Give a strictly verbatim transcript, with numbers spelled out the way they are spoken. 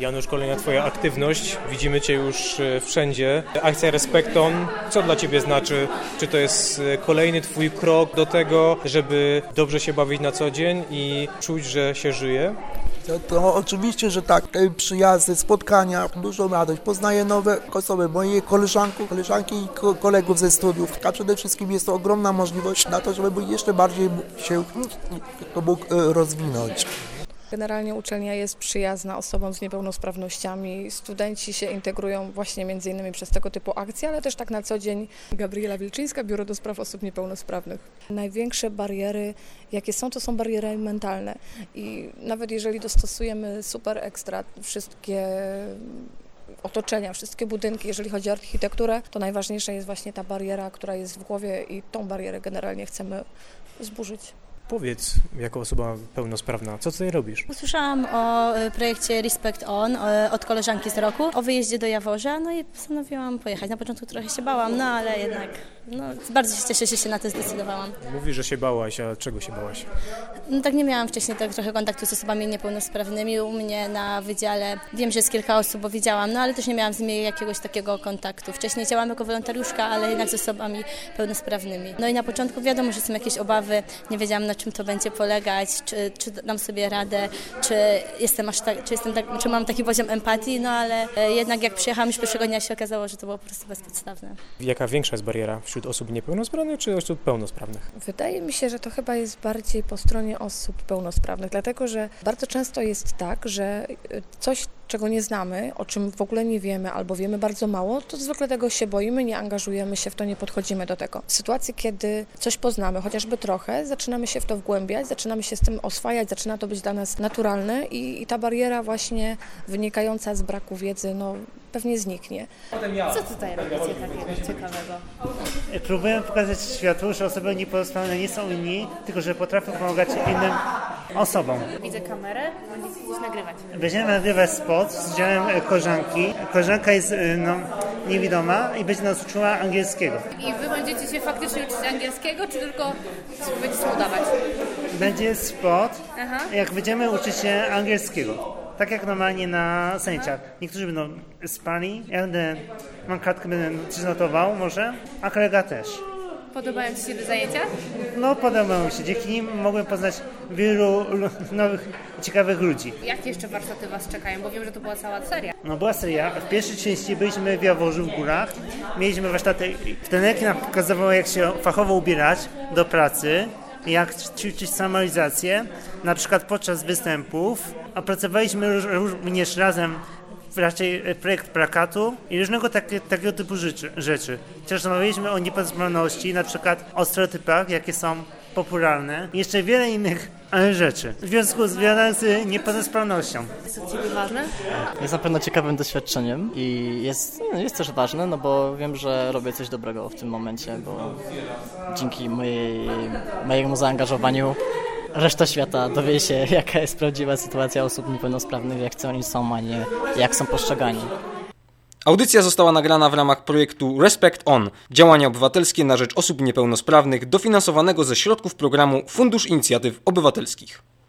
Janusz, kolejna Twoja aktywność. Widzimy Cię już wszędzie. Akcja Respect On. Co dla Ciebie znaczy? Czy to jest kolejny Twój krok do tego, żeby dobrze się bawić na co dzień i czuć, że się żyje? To, to oczywiście, że tak. Przyjazdy, spotkania, dużą radość. Poznaję nowe osoby, moje koleżanki, koleżanki i ko- kolegów ze studiów. A przede wszystkim jest to ogromna możliwość na to, żeby jeszcze bardziej się to mógł rozwinąć. Generalnie uczelnia jest przyjazna osobom z niepełnosprawnościami. Studenci się integrują właśnie między innymi przez tego typu akcje, ale też tak na co dzień. Gabriela Wilczyńska, Biuro do Spraw Osób Niepełnosprawnych. Największe bariery, jakie są, to są bariery mentalne. I nawet jeżeli dostosujemy super ekstra wszystkie otoczenia, wszystkie budynki, jeżeli chodzi o architekturę, to najważniejsza jest właśnie ta bariera, która jest w głowie i tą barierę generalnie chcemy zburzyć. Powiedz, jako osoba pełnosprawna, co tutaj robisz? Usłyszałam o projekcie Respect On od koleżanki z roku, o wyjeździe do Jaworza, no i postanowiłam pojechać. Na początku trochę się bałam, no ale jednak no, bardzo się cieszę, że się na to zdecydowałam. Mówisz, że się bałaś, a czego się bałaś? No tak nie miałam wcześniej tak trochę kontaktu z osobami niepełnosprawnymi. U mnie na wydziale wiem, że jest kilka osób, bo widziałam, no ale też nie miałam z nimi jakiegoś takiego kontaktu. Wcześniej działałam jako wolontariuszka, ale jednak z osobami pełnosprawnymi. No i na początku wiadomo, że są jakieś obawy, nie wiedziałam na czym to będzie polegać, czy, czy dam sobie radę, czy jestem aż tak, czy, jestem tak, czy mam taki poziom empatii, no ale jednak jak przyjechałam już pierwszego dnia się okazało, że to było po prostu bezpodstawne. Jaka większa jest bariera wśród osób niepełnosprawnych czy wśród pełnosprawnych? Wydaje mi się, że to chyba jest bardziej po stronie osób pełnosprawnych, dlatego że bardzo często jest tak, że coś, czego nie znamy, o czym w ogóle nie wiemy albo wiemy bardzo mało, to zwykle tego się boimy, nie angażujemy się w to, nie podchodzimy do tego. W sytuacji, kiedy coś poznamy, chociażby trochę, zaczynamy się w to wgłębiać, zaczynamy się z tym oswajać, zaczyna to być dla nas naturalne i, i ta bariera właśnie wynikająca z braku wiedzy, no pewnie zniknie. Co tutaj robicie takiego ciekawego? Próbuję pokazać światu, że osoby niepełnosprawne nie są inni, tylko że potrafią pomagać innym osobom. Widzę kamerę, będziecie coś nagrywać. Będziemy nagrywać spot z udziałem koleżanki. Koleżanka jest no, niewidoma i będzie nas uczyła angielskiego. I wy będziecie się faktycznie uczyć angielskiego, czy tylko będziecie udawać? Będzie spot, Aha. jak będziemy uczyć się angielskiego. Tak jak normalnie na zajęciach. Niektórzy będą spali, ja będę, mam kartkę, będę coś notował może, a kolega też. Podobają ci się te zajęcia? No podobało mi się, dzięki nim mogłem poznać wielu nowych, ciekawych ludzi. Jakie jeszcze warsztaty was czekają? Bo wiem, że to była cała seria. No była seria, w pierwszej części byliśmy w Jaworzu w górach, mieliśmy warsztaty, trenerki nam pokazywały jak się fachowo ubierać do pracy, jak ćwiczyć samorealizację, na przykład podczas występów. Opracowaliśmy również razem raczej projekt plakatu i różnego takie, takiego typu rzeczy. rzeczy. Też rozmawialiśmy o niepełnosprawności, na przykład o stereotypach, jakie są popularne i jeszcze wiele innych rzeczy w związku z, z niepełnosprawnością. Jest to dla Ciebie ważne? Jest na pewno ciekawym doświadczeniem i jest, jest też ważne, no bo wiem, że robię coś dobrego w tym momencie, bo dzięki mojej, mojemu zaangażowaniu reszta świata dowie się, jaka jest prawdziwa sytuacja osób niepełnosprawnych, jak co oni są, a nie jak są postrzegani. Audycja została nagrana w ramach projektu Respect On, działania obywatelskie na rzecz osób niepełnosprawnych, dofinansowanego ze środków programu Fundusz Inicjatyw Obywatelskich.